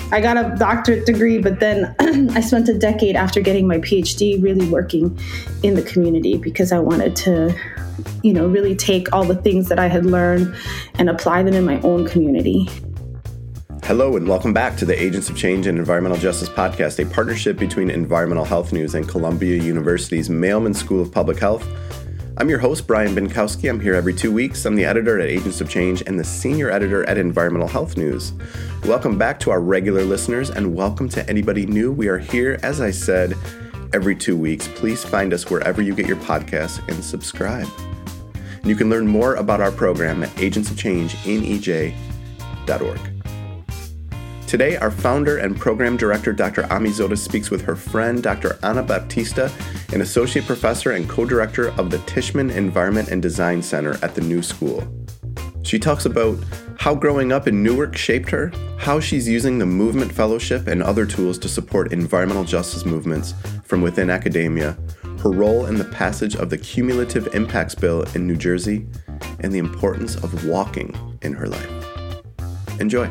I got a doctorate degree, but then I spent a decade after getting my PhD really working in the community because I wanted to, really take all the things that I had learned and apply them in my own community. Hello and welcome back to the Agents of Change and Environmental Justice podcast, a partnership between Environmental Health News and Columbia University's Mailman School of Public Health. I'm your host, Brian Binkowski. I'm here every 2 weeks. I'm the editor at Agents of Change and the senior editor at Environmental Health News. Welcome back to our regular listeners and welcome to anybody new. We are here, as I said, every 2 weeks. Please find us wherever you get your podcasts and subscribe. And you can learn more about our program at agentsofchangenej.org. Today, our founder and program director, Dr. Ami Zota, speaks with her friend, Dr. Ana Baptista, an associate professor and co-director of the Tishman Environment and Design Center at the New School. She talks about how growing up in Newark shaped her, how she's using the Movement Fellowship and other tools to support environmental justice movements from within academia, her role in the passage of the Cumulative Impacts Bill in New Jersey, and the importance of walking in her life. Enjoy.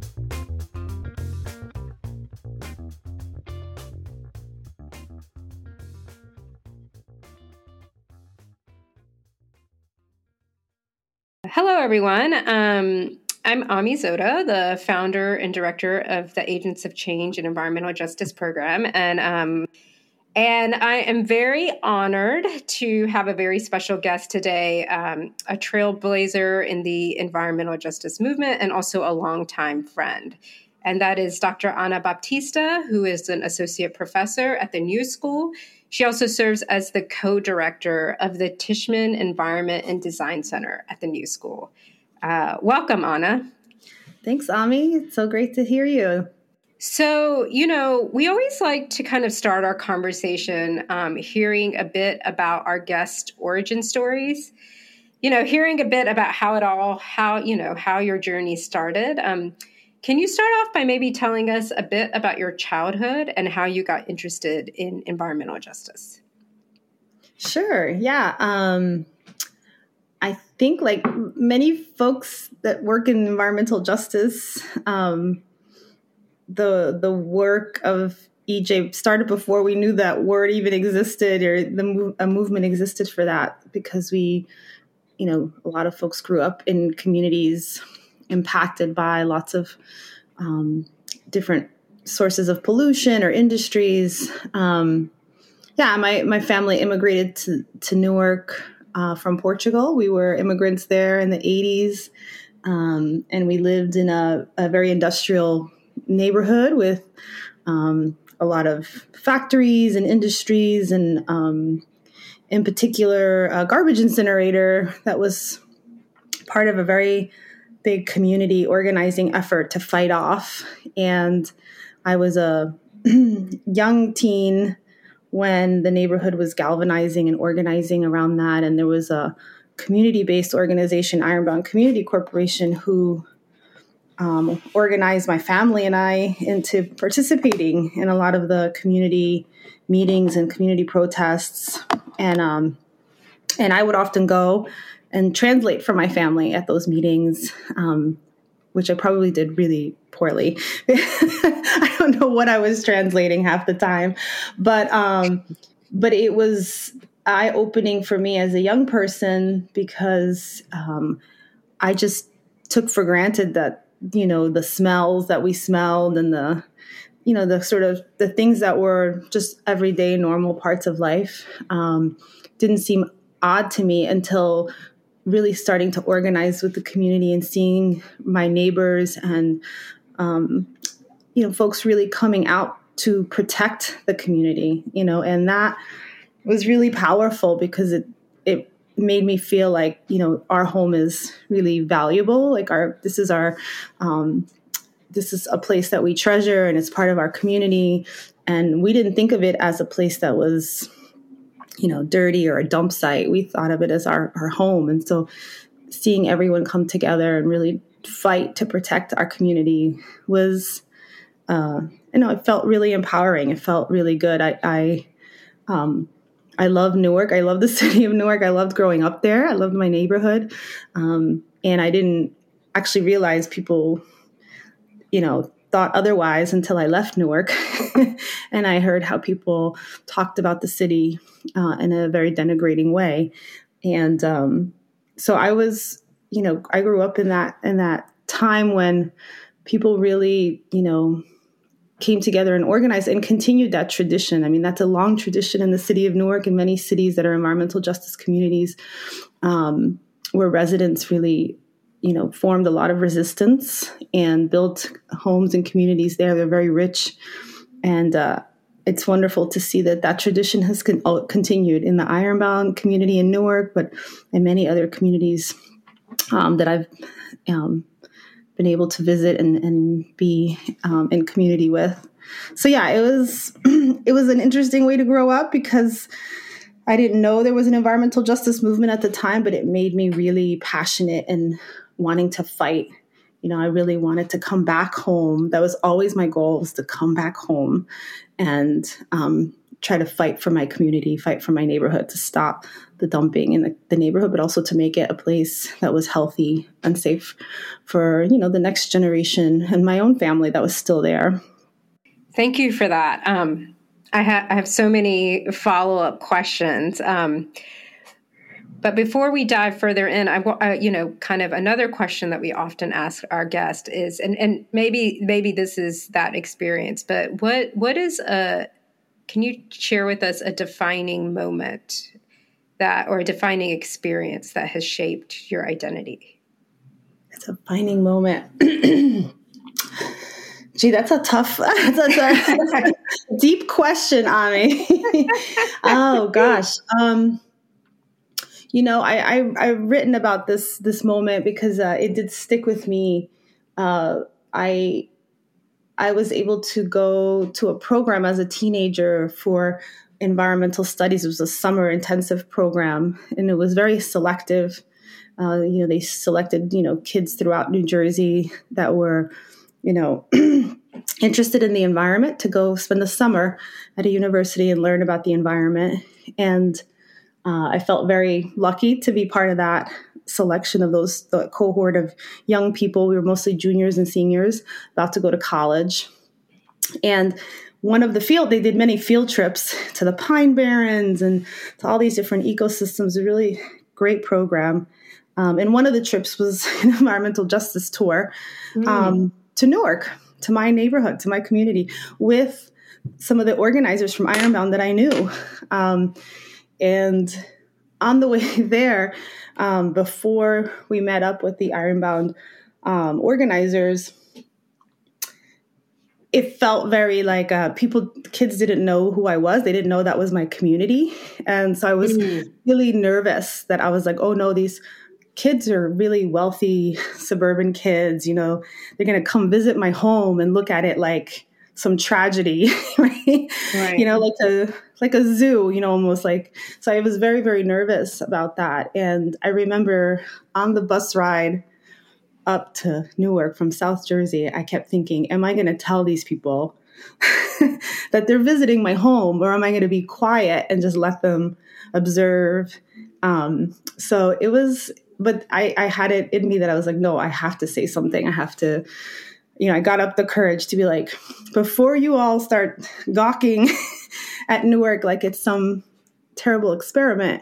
Hello, everyone. I'm Ami Zota, the founder and director of the Agents of Change and Environmental Justice Program. And I am very honored to have a very special guest today, a trailblazer in the environmental justice movement and also a longtime friend. And that is Dr. Ana Baptista, who is an associate professor at the New School. She also serves as the co-director of the Tishman Environment and Design Center at the New School. Welcome, Ana. Thanks, Ami. It's so great to hear you. So, we always like to kind of start our conversation hearing a bit about our guest origin stories, hearing a bit about how your journey started. Can you start off by maybe telling us a bit about your childhood and how you got interested in environmental justice? Sure. Yeah. I think like many folks that work in environmental justice, the work of EJ started before we knew that word even existed or a movement existed for that, because a lot of folks grew up in communities impacted by lots of different sources of pollution or industries. My family immigrated to Newark from Portugal. We were immigrants there in the 80s, and we lived in a very industrial neighborhood with a lot of factories and industries, and in particular, a garbage incinerator that was part of a very big community organizing effort to fight off. And I was a young teen when the neighborhood was galvanizing and organizing around that. And there was a community-based organization, Ironbound Community Corporation, who organized my family and I into participating in a lot of the community meetings and community protests. And I would often go and translate for my family at those meetings, which I probably did really poorly. I don't know what I was translating half the time, but it was eye-opening for me as a young person, because I just took for granted that, the smells that we smelled and the sort of the things that were just everyday normal parts of life didn't seem odd to me until really starting to organize with the community and seeing my neighbors and, folks really coming out to protect the community, and that was really powerful because it made me feel like, our home is really valuable. Like this is a place that we treasure and it's part of our community. And we didn't think of it as a place that was, dirty or a dump site. We thought of it as our home. And so seeing everyone come together and really fight to protect our community was, it felt really empowering. It felt really good. I love Newark. I love the city of Newark. I loved growing up there. I loved my neighborhood. And I didn't actually realize people, thought otherwise until I left Newark and I heard how people talked about the city in a very denigrating way. And so I was, I grew up in that time when people really, came together and organized and continued that tradition. I mean, that's a long tradition in the city of Newark and many cities that are environmental justice communities, where residents really, formed a lot of resistance and built homes and communities there. They're very rich. And it's wonderful to see that tradition has continued in the Ironbound community in Newark, but in many other communities that I've been able to visit and be in community with. So yeah, it was an interesting way to grow up because I didn't know there was an environmental justice movement at the time, but it made me really passionate and wanting to fight. I really wanted to come back home. That was always my goal, was to come back home and try to fight for my community, fight for my neighborhood, to stop the dumping in the neighborhood, but also to make it a place that was healthy and safe for, the next generation and my own family that was still there. Thank you for that. I have so many follow-up questions. But before we dive further in, kind of another question that we often ask our guest is, and maybe this is that experience, but what is can you share with us a defining moment or a defining experience that has shaped your identity? It's a defining moment. Gee, that's a deep question, Ami. Oh gosh. I've written about this moment because it did stick with me. I was able to go to a program as a teenager for environmental studies. It was a summer intensive program, and it was very selective. They selected, kids throughout New Jersey that were, interested in the environment to go spend the summer at a university and learn about the environment. And I felt very lucky to be part of that selection of the cohort of young people. We were mostly juniors and seniors about to go to college. And they did many field trips to the Pine Barrens and to all these different ecosystems, a really great program. And one of the trips was an environmental justice tour to Newark, to my neighborhood, to my community, with some of the organizers from Ironbound that I knew. And on the way there, before we met up with the Ironbound organizers, it felt very like kids didn't know who I was. They didn't know that was my community. And so I was really nervous that I was like, oh no, these kids are really wealthy suburban kids. They're going to come visit my home and look at it like some tragedy, right? Like a zoo, almost like. So I was very, very nervous about that. And I remember on the bus ride up to Newark from South Jersey, I kept thinking, am I going to tell these people that they're visiting my home, or am I going to be quiet and just let them observe? So it was, but I had it in me that I was like, no, I have to say something. I have to, I got up the courage to be like, before you all start gawking at Newark like it's some terrible experiment,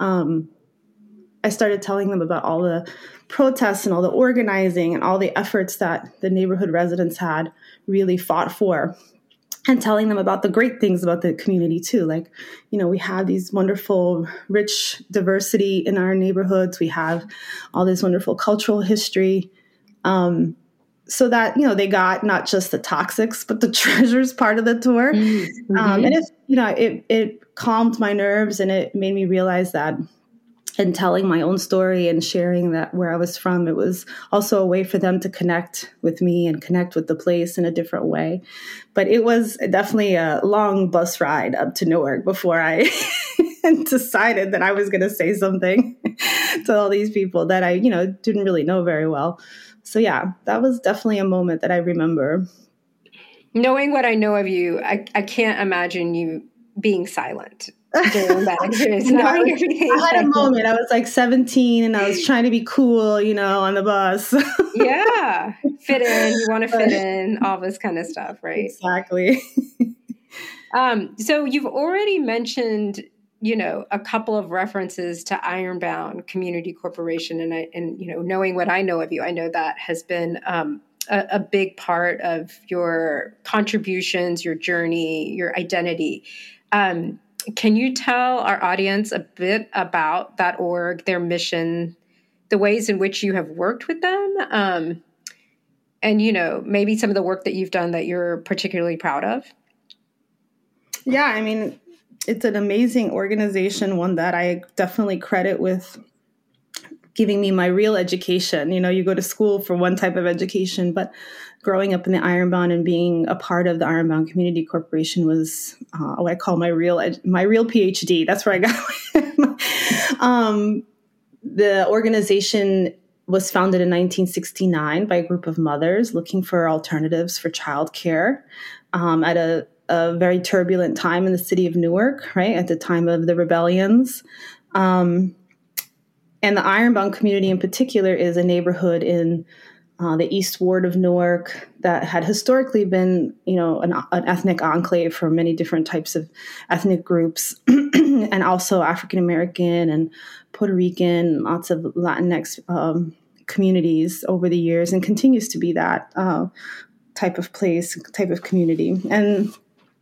I started telling them about all the protests and all the organizing and all the efforts that the neighborhood residents had really fought for, and telling them about the great things about the community too. Like, we have these wonderful, rich diversity in our neighborhoods. We have all this wonderful cultural history. So that, they got not just the toxics, but the treasures part of the tour. Mm-hmm. And it calmed my nerves, and it made me realize that in telling my own story and sharing that where I was from, it was also a way for them to connect with me and connect with the place in a different way. But it was definitely a long bus ride up to Newark before I decided that I was going to say something to all these people that I, didn't really know very well. So yeah, that was definitely a moment that I remember. Knowing what I know of you, I can't imagine you being silent during that experience? I had a moment. I was like 17 and I was trying to be cool, on the bus. Yeah. Fit in. You want to fit in, all this kind of stuff, right? Exactly. So you've already mentioned, a couple of references to Ironbound Community Corporation. And knowing what I know of you, I know that has been a big part of your contributions, your journey, your identity. Can you tell our audience a bit about that org, their mission, the ways in which you have worked with them, and maybe some of the work that you've done that you're particularly proud of? Yeah, I mean, it's an amazing organization, one that I definitely credit with giving me my real education. You go to school for one type of education, but growing up in the Ironbound and being a part of the Ironbound Community Corporation was what I call my real PhD. That's where I got the organization was founded in 1969 by a group of mothers looking for alternatives for childcare at a very turbulent time in the city of Newark, right, at the time of the rebellions. And the Ironbound community in particular is a neighborhood in the East Ward of Newark that had historically been, an ethnic enclave for many different types of ethnic groups, and also African American and Puerto Rican, lots of Latinx communities over the years, and continues to be that type of place, type of community. And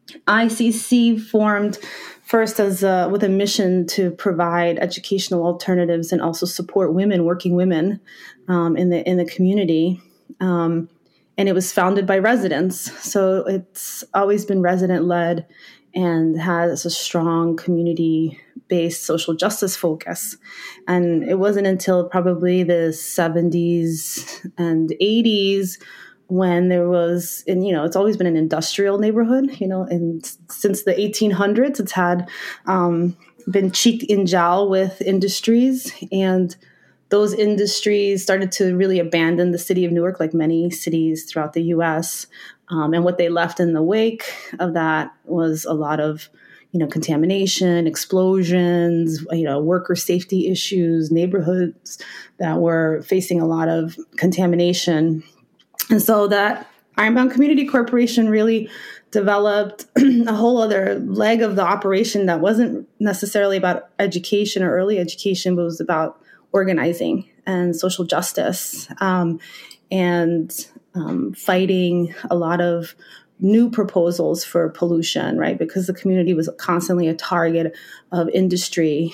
ICC formed first as with a mission to provide educational alternatives and also support women, working women in the community. And it was founded by residents. So it's always been resident led and has a strong community-based social justice focus. And it wasn't until probably the 70s and 80s when there was, and it's always been an industrial neighborhood, and since the 1800s, it's had been cheek and jowl with industries, and those industries started to really abandon the city of Newark, like many cities throughout the U.S. And what they left in the wake of that was a lot of, contamination, explosions, worker safety issues, neighborhoods that were facing a lot of contamination. And so that Ironbound Community Corporation really developed a whole other leg of the operation that wasn't necessarily about education or early education, but was about organizing and social justice and fighting a lot of new proposals for pollution, right? Because the community was constantly a target of industry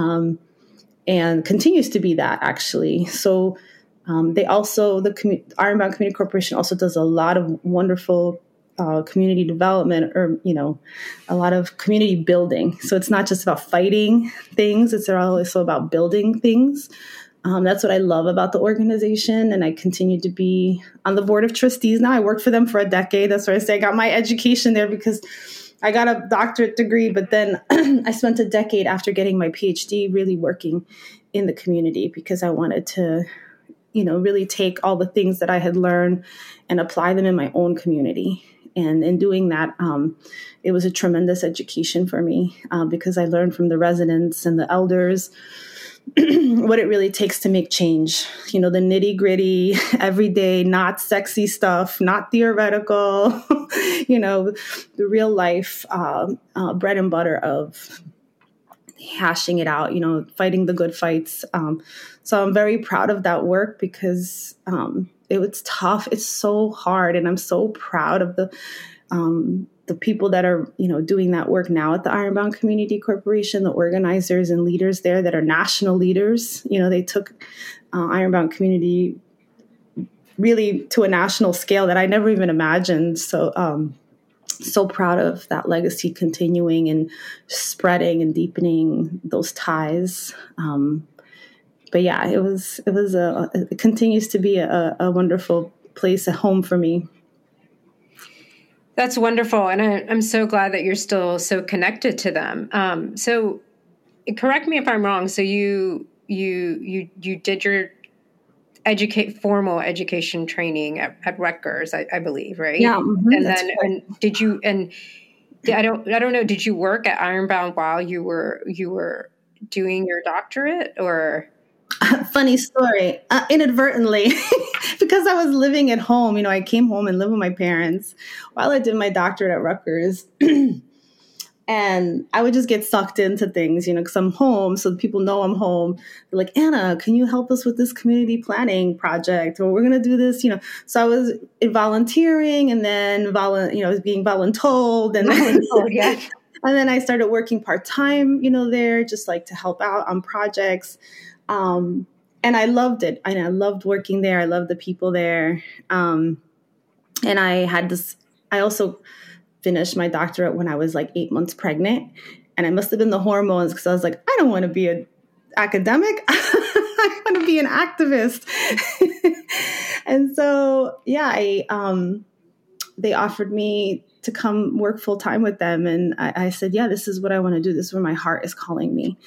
and continues to be that, actually. So they also, Ironbound Community Corporation also does a lot of wonderful community development, or, a lot of community building. So it's not just about fighting things, it's also about building things. That's what I love about the organization. And I continue to be on the board of trustees now. I worked for them for a decade. That's why I say I got my education there, because I got a doctorate degree, but then I spent a decade after getting my PhD really working in the community, because I wanted to really take all the things that I had learned and apply them in my own community. And in doing that, it was a tremendous education for me because I learned from the residents and the elders what it really takes to make change. The nitty gritty, everyday, not sexy stuff, not theoretical, the real life bread and butter of hashing it out, fighting the good fights. So I'm very proud of that work, because it was tough. It's so hard. And I'm so proud of the people that are, doing that work now at the Ironbound Community Corporation, the organizers and leaders there that are national leaders. They took Ironbound Community really to a national scale that I never even imagined. So proud of that legacy continuing and spreading and deepening those ties. But yeah, it continues to be a wonderful place, a home for me. That's wonderful. And I'm so glad that you're still so connected to them. So correct me if I'm wrong. So you did your formal education training at Rutgers, I believe, right? Yeah. Mm-hmm, and then, and did you, and I don't know. Did you work at Ironbound while you were doing your doctorate, or? Funny story. Inadvertently, because I was living at home. I came home and lived with my parents while I did my doctorate at Rutgers. And I would just get sucked into things, because I'm home. So people know I'm home. They're like, Anna, can you help us with this community planning project? Or we're going to do this, So I was volunteering and then, I was being voluntold. And then, yeah. And then I started working part-time, there, just like to help out on projects. And I loved it. I loved working there. I loved the people there. And I also finished my doctorate when I was like 8 months pregnant. And it must have been the hormones, because I was like, I don't want to be an academic. I want to be an activist. And so, they offered me to come work full time with them. And I said, yeah, this is what I want to do. This is where my heart is calling me.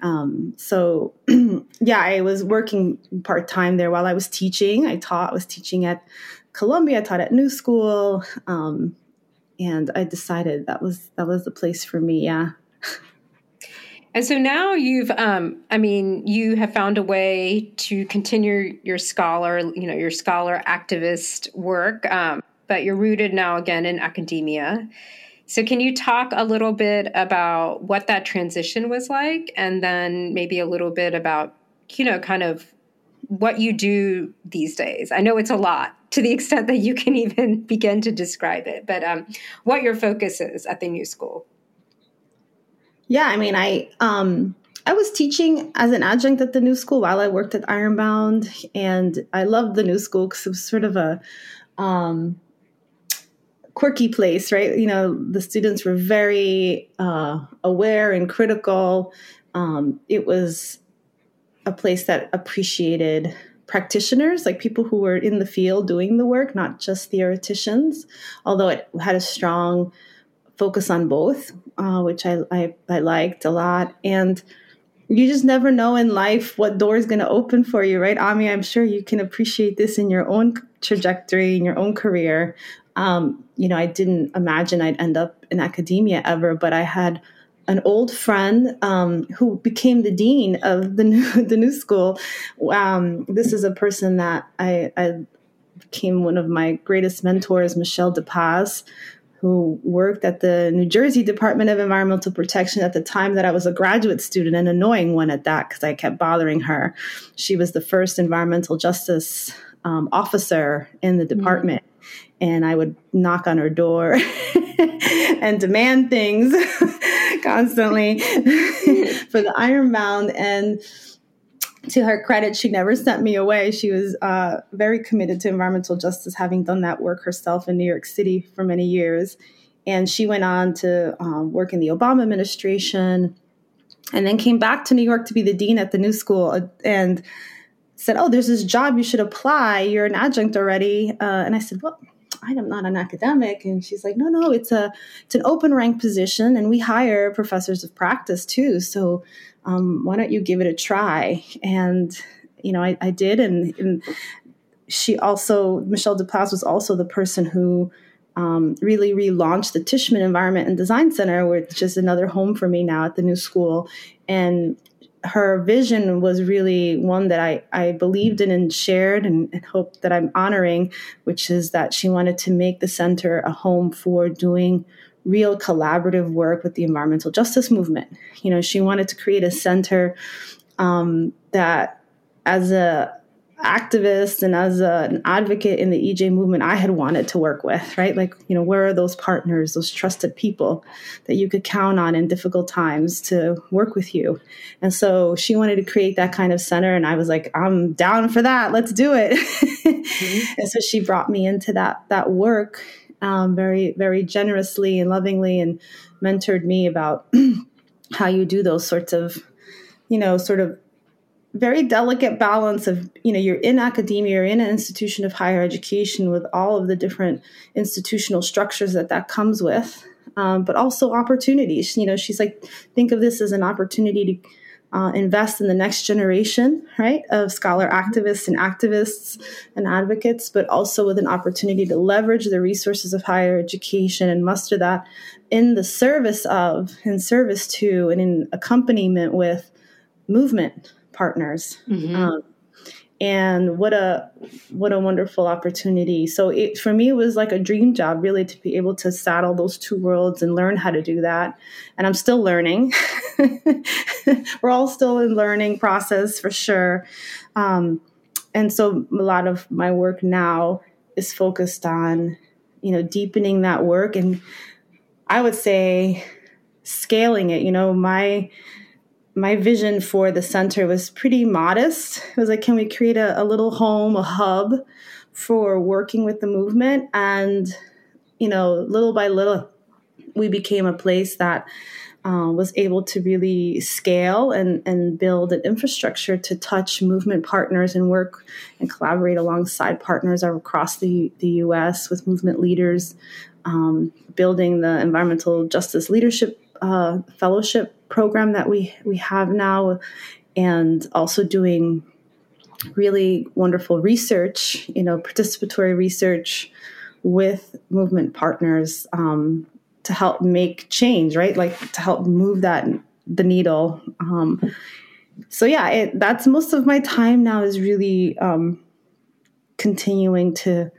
I was working part time there while I was teaching. I was teaching at Columbia. I taught at New School. And I decided that was the place for me. Yeah. And so now you have found a way to continue your scholar activist work, but you're rooted now again in academia. So can you talk a little bit about what that transition was like, and then maybe a little bit about, kind of what you do these days? I know it's a lot, to the extent that you can even begin to describe it, but what your focus is at the New School. Yeah, I was teaching as an adjunct at the New School while I worked at Ironbound, and I loved the New School because it was sort of a quirky place, right? The students were very aware and critical. It was a place that appreciated practitioners, like people who were in the field doing the work, not just theoreticians, although it had a strong focus on both, which I liked a lot. And you just never know in life what door is going to open for you, right, Ami? I'm sure you can appreciate this in your own trajectory, in your own career. I didn't imagine I'd end up in academia ever, but I had an old friend who became the dean of the New School. This is a person that I became one of my greatest mentors, Michelle DePaz, who worked at the New Jersey Department of Environmental Protection at the time that I was a graduate student, an annoying one at that, because I kept bothering her. She was the first environmental justice officer in the department. And I would knock on her door and demand things constantly for the Ironbound. And to her credit, she never sent me away. She was very committed to environmental justice, having done that work herself in New York City for many years. And she went on to work in the Obama administration, and then came back to New York to be the dean at the New School, and said, oh, there's this job, you should apply. You're an adjunct already. And I said, well, I am not an academic. And she's like, no, it's an open rank position, and we hire professors of practice too. So why don't you give it a try? And, I did. And she also, Michelle DePaz was also the person who really relaunched the Tishman Environment and Design Center, which is another home for me now at the New School. And her vision was really one that I believed in and shared and hope that I'm honoring, which is that she wanted to make the center a home for doing real collaborative work with the environmental justice movement. She wanted to create a center that, as a activist and as an advocate in the EJ movement, I had wanted to work with, right? Like, where are those partners, those trusted people that you could count on in difficult times to work with you? And so she wanted to create that kind of center. And I was like, I'm down for that. Let's do it. Mm-hmm. And so she brought me into that work very, very generously and lovingly, and mentored me about how you do those sorts of, sort of very delicate balance of, you're in academia, you're in an institution of higher education with all of the different institutional structures that comes with, but also opportunities. She's like, think of this as an opportunity invest in the next generation, right, of scholar activists and advocates, but also with an opportunity to leverage the resources of higher education and muster that in the service of, in service to, and in accompaniment with movement partners. And what a wonderful opportunity. So for me, it was like a dream job, really, to be able to saddle those two worlds and learn how to do that. And I'm still learning. We're all still in learning process, for sure. And so a lot of my work now is focused on, deepening that work. And I would say scaling it. My vision for the center was pretty modest. It was like, can we create a little home, a hub for working with the movement? And, little by little, we became a place that was able to really scale and build an infrastructure to touch movement partners and work and collaborate alongside partners across the U.S. with movement leaders, building the Environmental Justice Leadership Fellowship program that we have now, and also doing really wonderful research, participatory research with movement partners to help make change, right? Like to help move the needle. So yeah, that's most of my time now is really continuing to,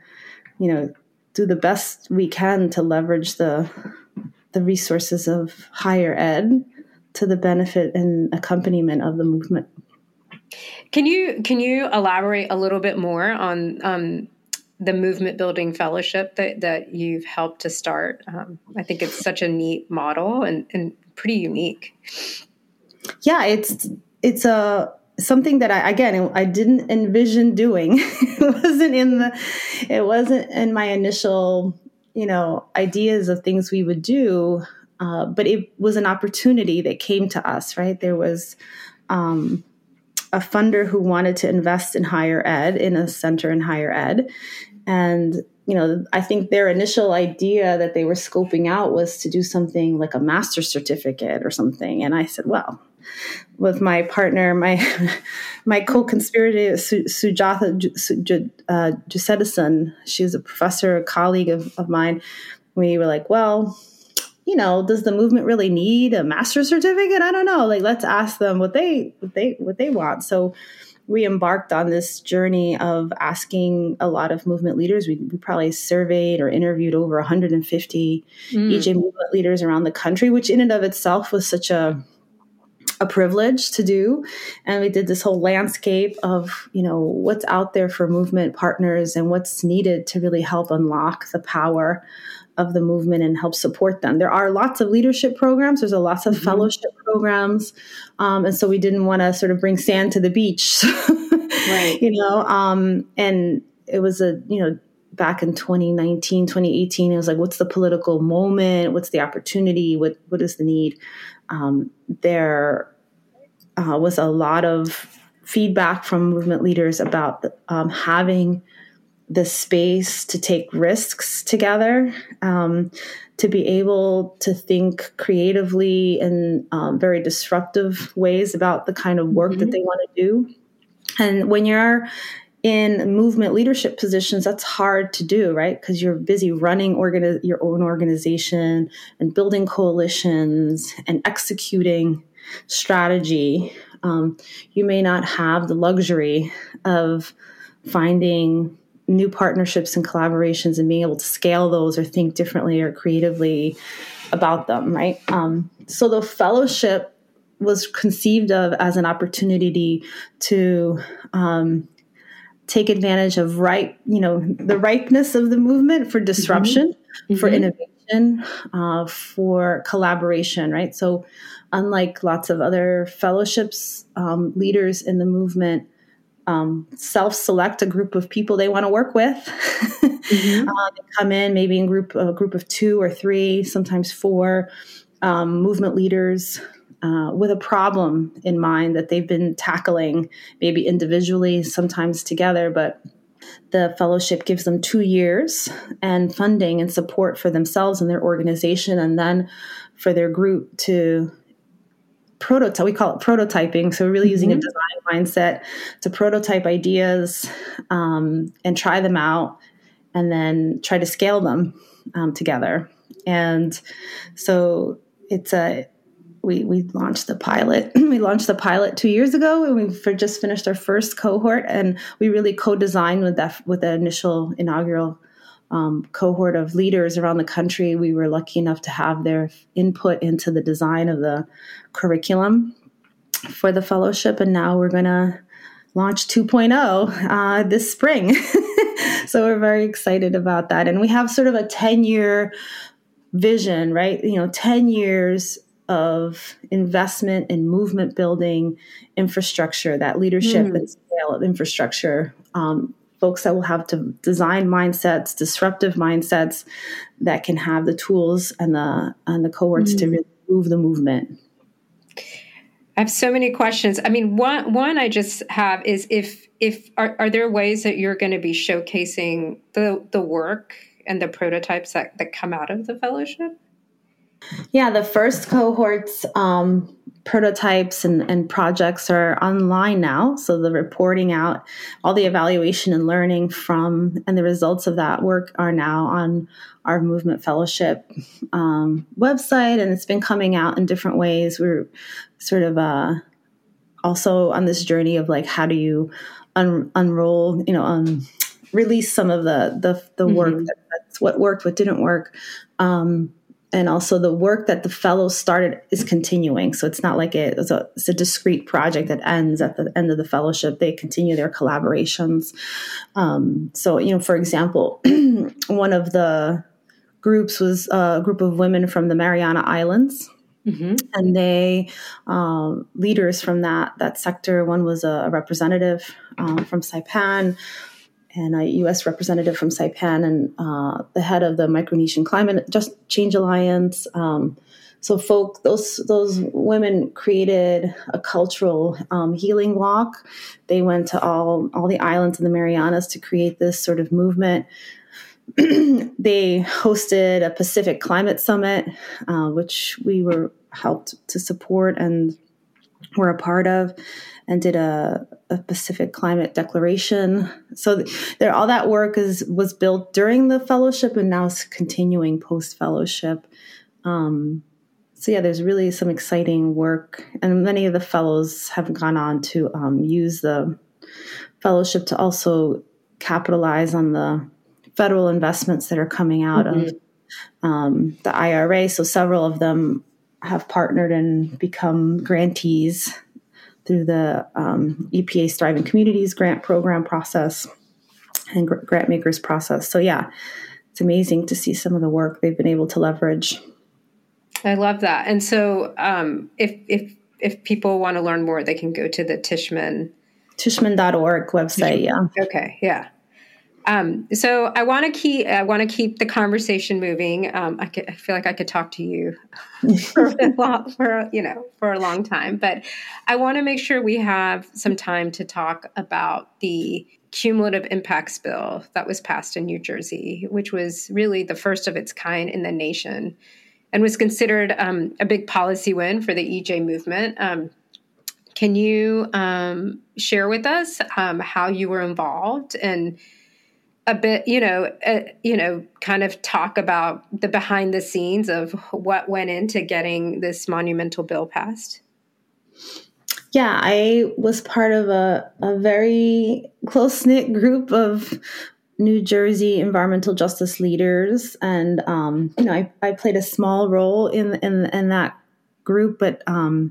do the best we can to leverage the resources of higher ed to the benefit and accompaniment of the movement. Can you elaborate a little bit more on the Movement Building Fellowship that you've helped to start? I think it's such a neat model and pretty unique. Yeah, it's something that I didn't envision doing. It wasn't in my initial ideas of things we would do. But it was an opportunity that came to us, right? There was a funder who wanted to invest in higher ed, in a center in higher ed. And, I think their initial idea that they were scoping out was to do something like a master's certificate or something. And I said, well, with my partner, my co-conspirator, Sujatha Jusedison, she's a professor, a colleague of mine. We were like, well, does the movement really need a master's certificate? I don't know. Like, let's ask them what they want. So we embarked on this journey of asking a lot of movement leaders. We probably surveyed or interviewed over 150 EJ movement leaders around the country, which in and of itself was such a privilege to do. And we did this whole landscape of, what's out there for movement partners and what's needed to really help unlock the power of the movement and help support them. There are lots of leadership programs. There's lots of fellowship programs. And so we didn't want to sort of bring sand to the beach, right. And it was back in 2019, 2018, it was like, what's the political moment? What's the opportunity? What is the need? There was a lot of feedback from movement leaders about having the space to take risks together, to be able to think creatively in very disruptive ways about the kind of work that they want to do. And when you're in movement leadership positions, that's hard to do, right? Because you're busy running your own organization and building coalitions and executing strategy. You may not have the luxury of finding new partnerships and collaborations and being able to scale those or think differently or creatively about them, right? So the fellowship was conceived of as an opportunity to take advantage of the ripeness of the movement for disruption, for innovation, for collaboration, right? So unlike lots of other fellowships, leaders in the movement self-select a group of people they want to work with. They come in maybe in a group of 2 or 3, sometimes 4 movement leaders with a problem in mind that they've been tackling, maybe individually, sometimes together, but the fellowship gives them 2 years and funding and support for themselves and their organization, and then for their group to prototype. We call it prototyping. So we're really using a design mindset to prototype ideas and try them out, and then try to scale them together. And so we launched the pilot. We launched the pilot 2 years ago, and we've just finished our first cohort. And we really co-designed with the initial inaugural cohort of leaders around the country. We were lucky enough to have their input into the design of the curriculum for the fellowship. And now we're going to launch 2.0 this spring. So we're very excited about that. And we have sort of a 10-year vision, right? 10 years of investment in movement building infrastructure, that leadership and scale of infrastructure, folks that will have to design mindsets, disruptive mindsets that can have the tools and the cohorts to really move the movement. I have so many questions. I mean, one I just have is are there ways that you're going to be showcasing the work and the prototypes that come out of the fellowship? Yeah, the first cohort's prototypes and projects are online now. So the reporting out, all the evaluation and learning from, and the results of that work are now on our Movement Fellowship website, and it's been coming out in different ways. We're sort of also on this journey of like, how do you unroll, release some of the work that's what worked, what didn't work. And also the work that the fellows started is continuing. So it's not like it's a discrete project that ends at the end of the fellowship. They continue their collaborations. So, for example, one of the groups was a group of women from the Mariana Islands. And they, leaders from that sector, one was a representative from Saipan, and a U.S. representative from Saipan, and the head of the Micronesian Climate Change Alliance. So those women created a cultural healing walk. They went to all the islands in the Marianas to create this sort of movement. They hosted a Pacific Climate Summit, which we were helped to support and were a part of, and did a Pacific Climate Declaration. So all that work was built during the fellowship, and now is continuing post-fellowship. So yeah, there's really some exciting work, and many of the fellows have gone on to use the fellowship to also capitalize on the federal investments that are coming out of the IRA. So several of them have partnered and become grantees through the EPA's Thriving Communities grant program process and grant makers process. So yeah, it's amazing to see some of the work they've been able to leverage. I love that. And so if people want to learn more, they can go to the Tishman.org website. Yeah. Okay. Yeah. So I want to keep the conversation moving. I feel like I could talk to you for a long time, but I want to make sure we have some time to talk about the cumulative impacts bill that was passed in New Jersey, which was really the first of its kind in the nation, and was considered a big policy win for the EJ movement. Can you share with us how you were involved and a bit, kind of talk about the behind the scenes of what went into getting this monumental bill passed? Yeah, I was part of a very close-knit group of New Jersey environmental justice leaders. And, I played a small role in that group, but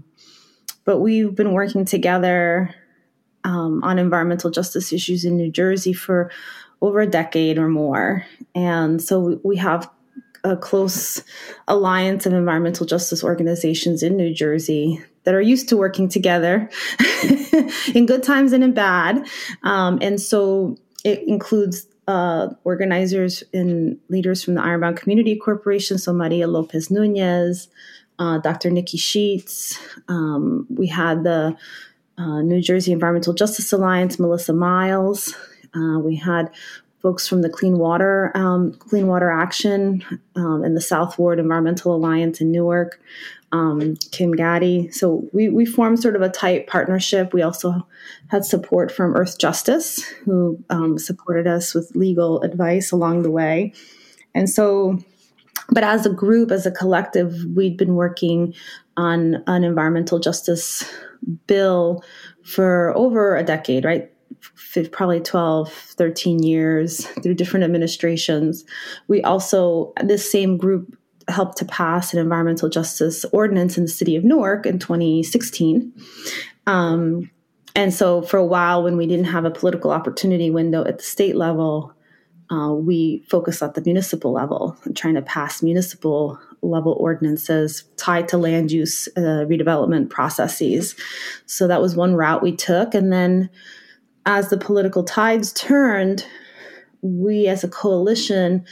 we've been working together on environmental justice issues in New Jersey for over a decade or more. And so we have a close alliance of environmental justice organizations in New Jersey that are used to working together in good times and in bad. And so it includes organizers and leaders from the Ironbound Community Corporation, so Maria Lopez Nunez, Dr. Nikki Sheets. We had the New Jersey Environmental Justice Alliance, Melissa Miles. We had folks from the Clean Water Action and the South Ward Environmental Alliance in Newark. Kim Gaddy. So we formed sort of a tight partnership. We also had support from Earth Justice, who supported us with legal advice along the way. And so, but as a group, as a collective, we'd been working on an environmental justice bill for over a decade, right? Probably 12, 13 years through different administrations. We also, this same group helped to pass an environmental justice ordinance in the city of Newark in 2016. And so for a while, when we didn't have a political opportunity window at the state level, we focused at the municipal level, trying to pass municipal level ordinances tied to land use redevelopment processes. So that was one route we took. And then as the political tides turned, we as a coalition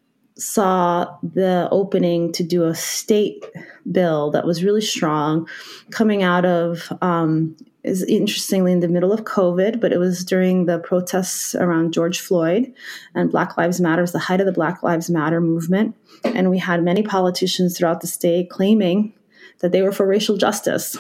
saw the opening to do a state bill that was really strong coming out of, is interestingly in the middle of COVID, but it was during the protests around George Floyd and Black Lives Matter. It was the height of the Black Lives Matter movement. And we had many politicians throughout the state claiming that they were for racial justice.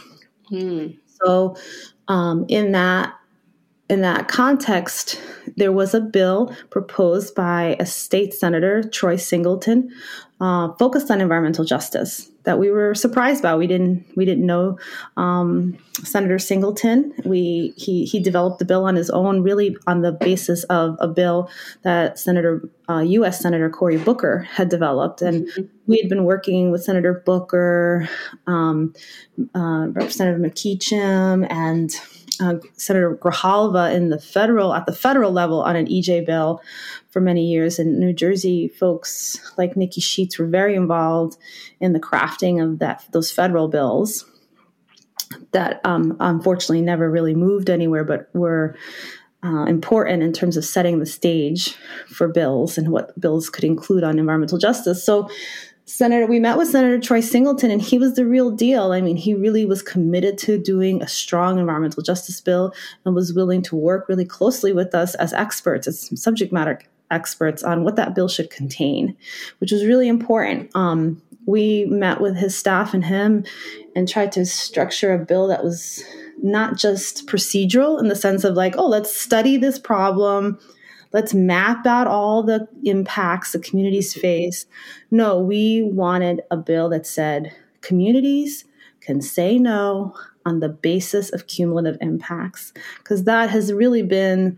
So in that context, there was a bill proposed by a state senator, Troy Singleton, focused on environmental justice that we were surprised by. We didn't know Senator Singleton. He developed the bill on his own, really on the basis of a bill that U.S. Senator Cory Booker had developed, and we had been working with Senator Booker, Representative McEacham, and Senator Grijalva at the federal level on an EJ bill for many years. And New Jersey folks like Nikki Sheets were very involved in the crafting of those federal bills that unfortunately never really moved anywhere, but were important in terms of setting the stage for bills and what bills could include on environmental justice. So we met with Senator Troy Singleton, and he was the real deal. I mean, he really was committed to doing a strong environmental justice bill and was willing to work really closely with us as experts, as subject matter experts on what that bill should contain, which was really important. We met with his staff and him and tried to structure a bill that was not just procedural in the sense of like, oh, let's study this problem, let's map out all the impacts the communities face. No, we wanted a bill that said communities can say no on the basis of cumulative impacts, because that has really been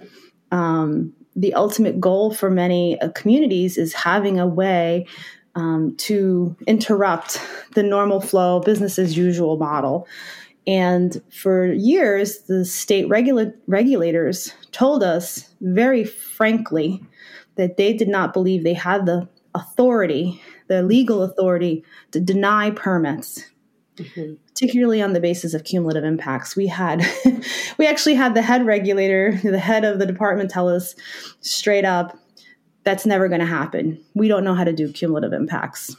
the ultimate goal for many communities, is having a way to interrupt the normal flow, business as usual model. And for years, the state regulators told us very frankly that they did not believe they had the authority, the legal authority, to deny permits, particularly on the basis of cumulative impacts. We actually had the head regulator, the head of the department, tell us straight up, that's never going to happen. We don't know how to do cumulative impacts.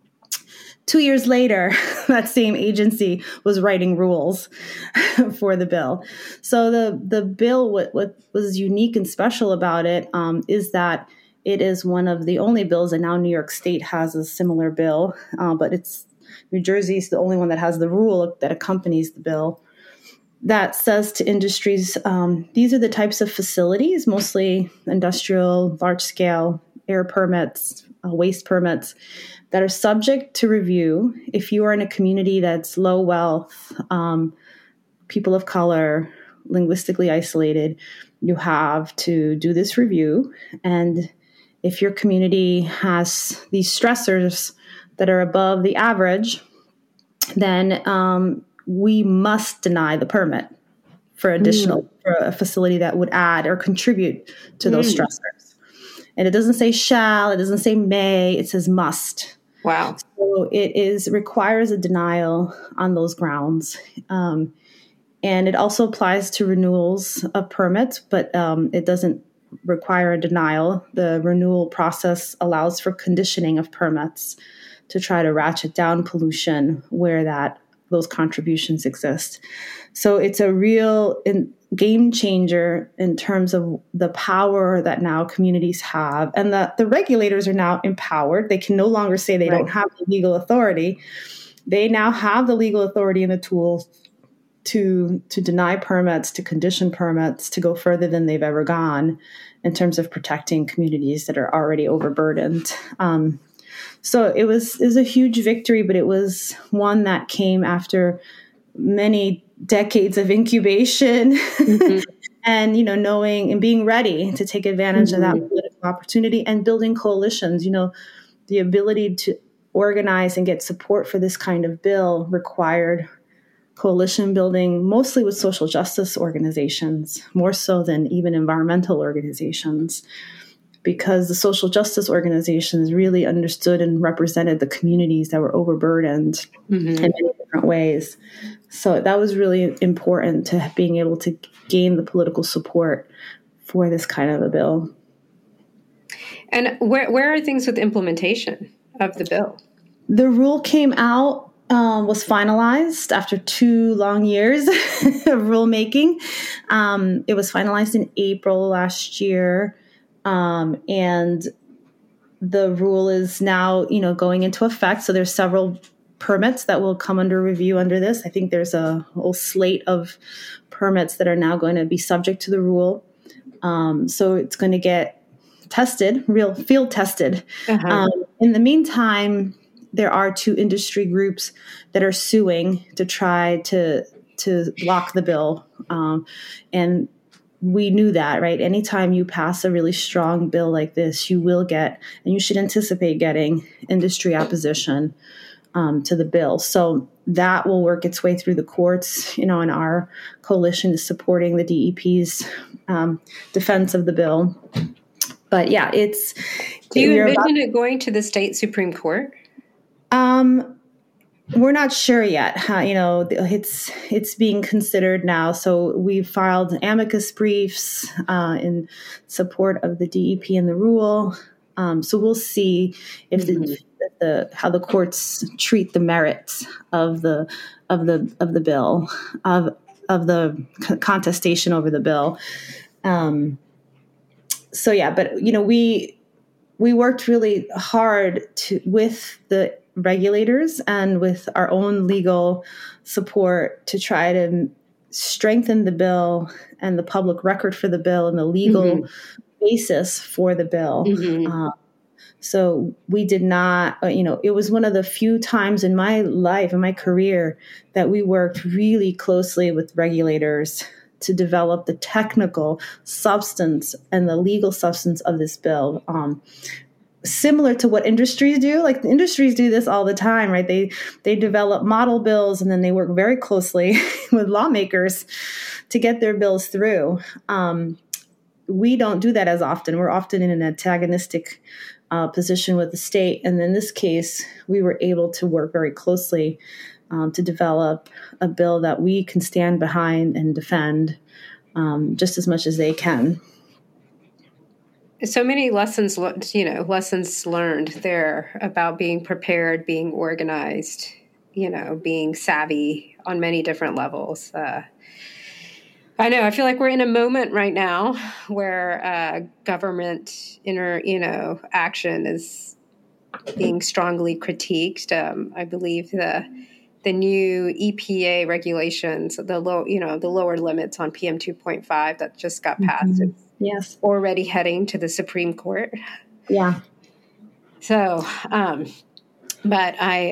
2 years later, that same agency was writing rules for the bill. So the bill, what was unique and special about it is that it is one of the only bills, and now New York State has a similar bill, but New Jersey is the only one that has the rule that accompanies the bill that says to industries, these are the types of facilities, mostly industrial, large-scale air permits, waste permits, that are subject to review. If you are in a community that's low wealth, people of color, linguistically isolated, you have to do this review. And if your community has these stressors that are above the average, then we must deny the permit for a facility that would add or contribute to those stressors. And it doesn't say shall, it doesn't say may, it says must. Wow. So it requires a denial on those grounds. And it also applies to renewals of permits, but it doesn't require a denial. The renewal process allows for conditioning of permits to try to ratchet down pollution where those contributions exist. So it's a real game changer in terms of the power that now communities have, and the regulators are now empowered. They can no longer say they don't have the legal authority. they now have the legal authority and the tools to deny permits, to condition permits, to go further than they've ever gone in terms of protecting communities that are already overburdened. So it was a huge victory, but it was one that came after many decades of incubation mm-hmm. and, knowing and being ready to take advantage mm-hmm. of that political opportunity and building coalitions. The ability to organize and get support for this kind of bill required coalition building, mostly with social justice organizations, more so than even environmental organizations, because the social justice organizations really understood and represented the communities that were overburdened mm-hmm. in many different ways. So that was really important to being able to gain the political support for this kind of a bill. And where are things with implementation of the bill? The rule came out, was finalized after 2 long years of rulemaking. It was finalized in April last year. And the rule is now, going into effect. So there's several permits that will come under review under this. I think there's a whole slate of permits that are now going to be subject to the rule. So it's going to get tested, real field tested. Uh-huh. In the meantime, there are 2 industry groups that are suing to try to block the bill. And we knew that, right? Anytime you pass a really strong bill like this, you will get, and you should anticipate getting, industry opposition to the bill. So that will work its way through the courts, and our coalition is supporting the DEP's defense of the bill. But yeah, it's... Do you envision it going to the state Supreme Court? We're not sure yet. It's being considered now. So we filed amicus briefs in support of the DEP and the rule. So we'll see if mm-hmm. how the courts treat the merits of the bill, of the contestation over the bill. So yeah, but we worked really hard with the regulators and with our own legal support to try to strengthen the bill and the public record for the bill and the legal mm-hmm. basis for the bill. Mm-hmm. So we did not, it was one of the few times in my life, in my career, that we worked really closely with regulators to develop the technical substance and the legal substance of this bill. Similar to what industries do. Like the industries do this all the time, right? They develop model bills and then they work very closely with lawmakers to get their bills through. We don't do that as often. We're often in an antagonistic position with the state. And in this case, we were able to work very closely to develop a bill that we can stand behind and defend just as much as they can. So many lessons learned there about being prepared, being organized, being savvy on many different levels. I know. I feel like we're in a moment right now where government action is being strongly critiqued. I believe the new EPA regulations, the lower limits on PM 2.5 that just got passed. Mm-hmm. Yes. Already heading to the Supreme Court. Yeah. So, but I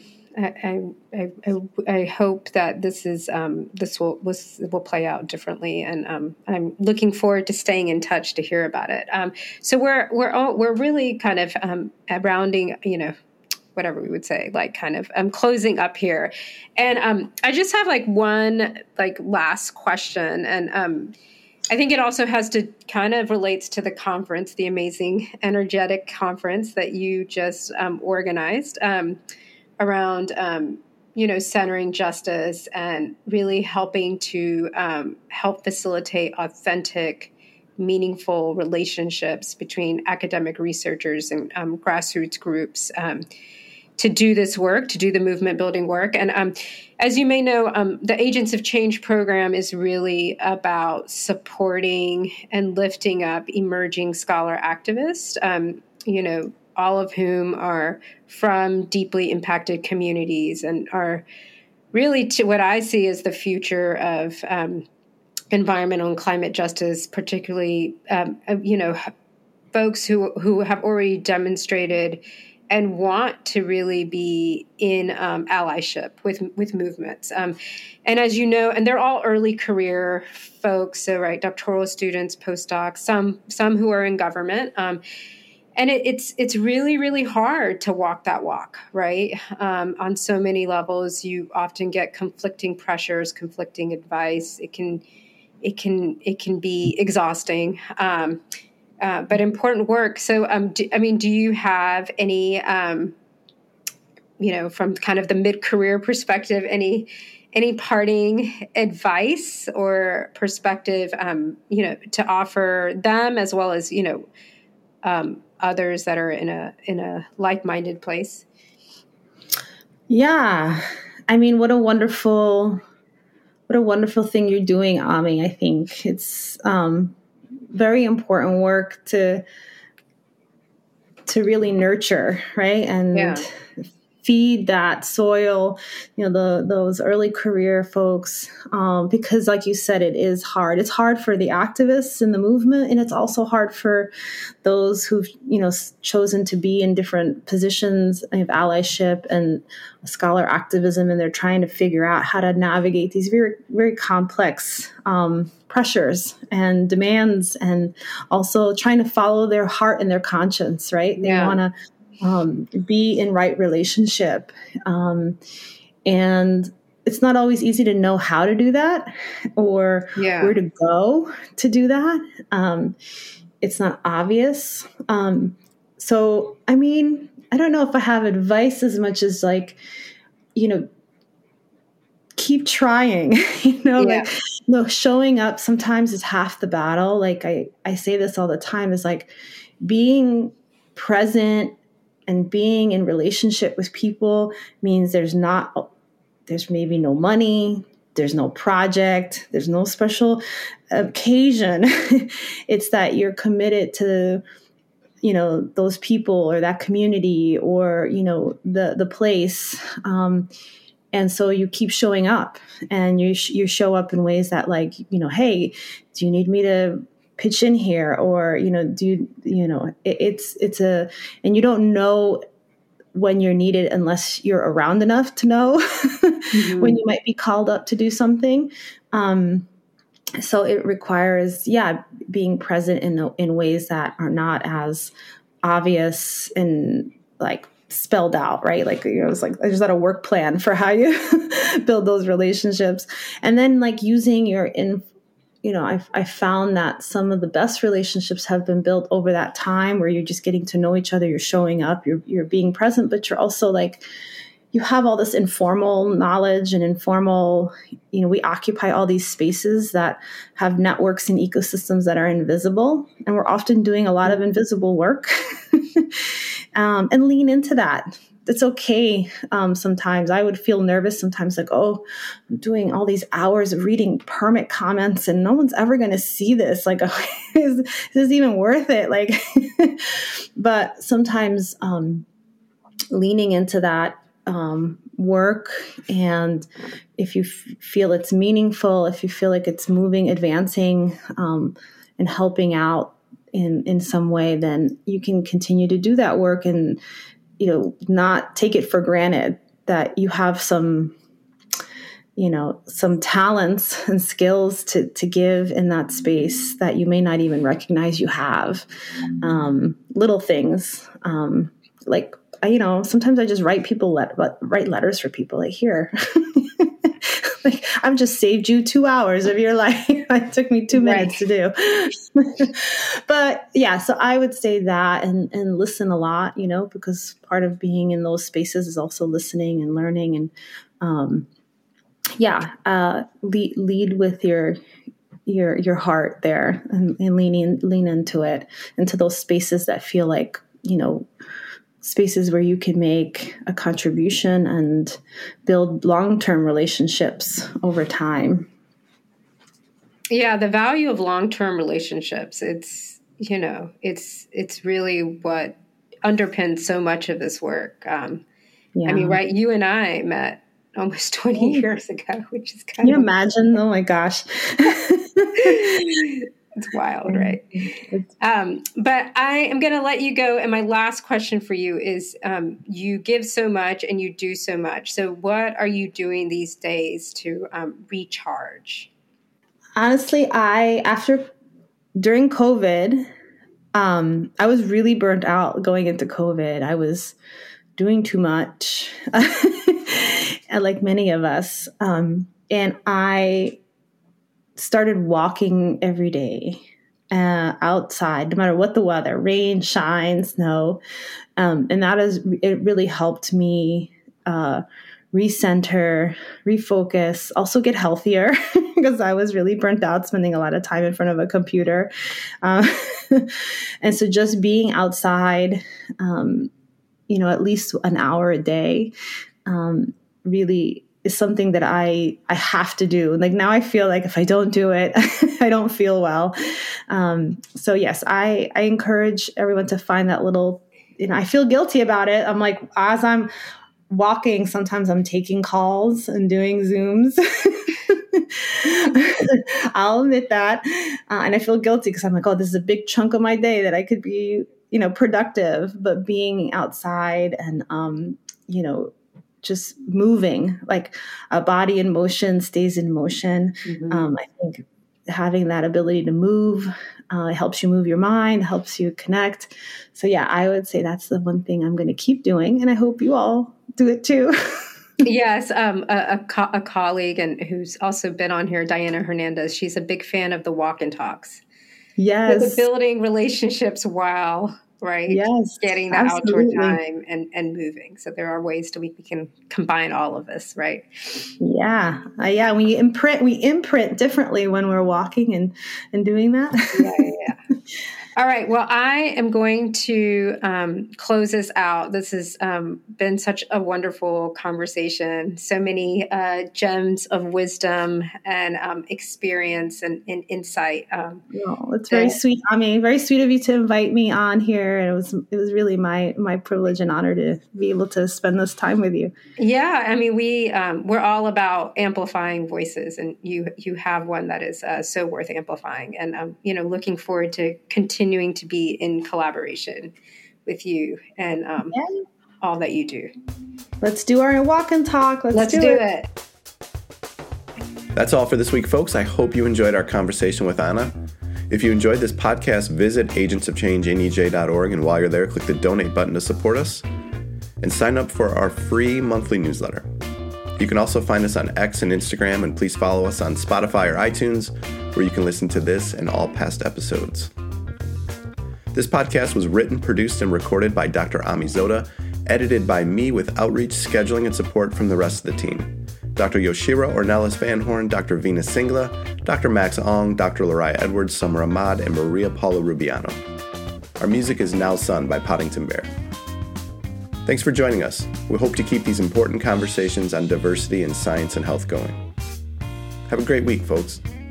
hope that this will play out differently, and I'm looking forward to staying in touch to hear about it. So we're really kind of rounding, whatever we would say, like kind of closing up here, and I just have one last question, and I think it also has to kind of relates to the conference, the amazing, energetic conference that you just organized around, centering justice and really helping to help facilitate authentic, meaningful relationships between academic researchers and grassroots groups to do this work, to do the movement building work. And as you may know, the Agents of Change program is really about supporting and lifting up emerging scholar activists, all of whom are from deeply impacted communities and are really to what I see as the future of environmental and climate justice, particularly, folks who have already demonstrated and want to really be in allyship with movements. And as you know, and they're all early career folks, so right, doctoral students, postdocs, some who are in government. And it's really, really hard to walk that walk, right? On so many levels, you often get conflicting pressures, conflicting advice. It can be exhausting, but important work. So, do you have any, from kind of the mid-career perspective, any parting advice or perspective, to offer them as well as others that are in a like-minded place? Yeah. I mean, what a wonderful thing you're doing, Ami. I think it's very important work to really nurture, right? And feed that soil, those early career folks, because like you said, it is hard. It's hard for the activists in the movement, and it's also hard for those who've, chosen to be in different positions of allyship and scholar activism, and they're trying to figure out how to navigate these very, very complex pressures and demands, and also trying to follow their heart and their conscience, right? They want to be in right relationship. And it's not always easy to know how to do that or where to go to do that. It's not obvious. So, I mean, I don't know if I have advice as much as keep trying, showing up sometimes is half the battle. Like I say this all the time, is like being present and being in relationship with people means there's maybe no money, there's no project, there's no special occasion. It's that you're committed to, those people or that community or, the place. And so you keep showing up, and you show up in ways that hey, do you need me to pitch in here? Or, and you don't know when you're needed unless you're around enough to know when you might be called up to do something. So it requires, being present in ways that are not as obvious and spelled out, right? It's like there's not a work plan for how you build those relationships. And then using your I found that some of the best relationships have been built over that time where you're just getting to know each other. You're showing up, you're being present, but you're also you have all this informal knowledge and informal, we occupy all these spaces that have networks and ecosystems that are invisible. And we're often doing a lot of invisible work and lean into that. It's okay. Sometimes I would feel nervous sometimes, I'm doing all these hours of reading permit comments and no one's ever going to see this. Is this even worth it? But sometimes leaning into that work, and if you feel it's meaningful, if you feel like it's moving, advancing, and helping out in some way, then you can continue to do that work and not take it for granted that you have some talents and skills to give in that space that you may not even recognize you have. Little things, sometimes I just write letters for people. Here, I've just saved you 2 hours of your life. It took me 2 minutes to do. But so I would say that and listen a lot, because part of being in those spaces is also listening and learning, and lead with your heart there, and lean into it, into those spaces that feel like, spaces where you can make a contribution and build long-term relationships over time. Yeah, the value of long-term relationships, it's really what underpins so much of this work. I Yeah. mean, right, you and I met almost 20 years ago, which is Can you imagine? Oh my gosh. It's wild, right? But I am going to let you go. And my last question for you is, you give so much and you do so much. So what are you doing these days to recharge? Honestly, during COVID, I was really burnt out going into COVID. I was doing too much, like many of us. And I started walking every day outside, no matter what the weather, rain, shine, snow. And it really helped me recenter, refocus, also get healthier because I was really burnt out spending a lot of time in front of a computer. And so just being outside, at least an hour a day, really is something that I have to do. Like now I feel like if I don't do it, I don't feel well. So yes, I encourage everyone to find that little, I feel guilty about it. I'm like, as I'm walking, sometimes I'm taking calls and doing Zooms. I'll admit that. And I feel guilty because I'm like, oh, this is a big chunk of my day that I could be, productive, but being outside and, just moving, like a body in motion stays in motion. Mm-hmm. I think having that ability to move helps you move your mind, helps you connect. So yeah, I would say that's the one thing I'm going to keep doing. And I hope you all do it too. Yes. A colleague and who's also been on here, Diana Hernandez, she's a big fan of the walk and talks. Yes. The building relationships while, right? Yes. Getting the outdoor time and moving. So there are ways we can combine all of this, right? Yeah. We imprint differently when we're walking and doing that. Yeah. All right. Well, I am going to close this out. This has been such a wonderful conversation. So many gems of wisdom and experience and insight. It's very sweet. I mean, very sweet of you to invite me on here. And it was really my privilege and honor to be able to spend this time with you. Yeah. I mean, we're all about amplifying voices, and you have one that is so worth amplifying. And looking forward to continuing to be in collaboration with you and all that you do. Let's do our walk and talk. Let's do it. That's all for this week, folks. I hope you enjoyed our conversation with Anna. If you enjoyed this podcast, visit agentsofchangenej.org, and while you're there, click the donate button to support us and sign up for our free monthly newsletter. You can also find us on X and Instagram, and please follow us on Spotify or iTunes, where you can listen to this and all past episodes. This podcast was written, produced, and recorded by Dr. Ami Zoda, edited by me with outreach, scheduling, and support from the rest of the team. Dr. Yoshira Ornelas Van Horn, Dr. Venus Singla, Dr. Max Ong, Dr. Lariah Edwards, Summer Ahmad, and Maria Paula Rubiano. Our music is Now Sun by Poddington Bear. Thanks for joining us. We hope to keep these important conversations on diversity in science and health going. Have a great week, folks.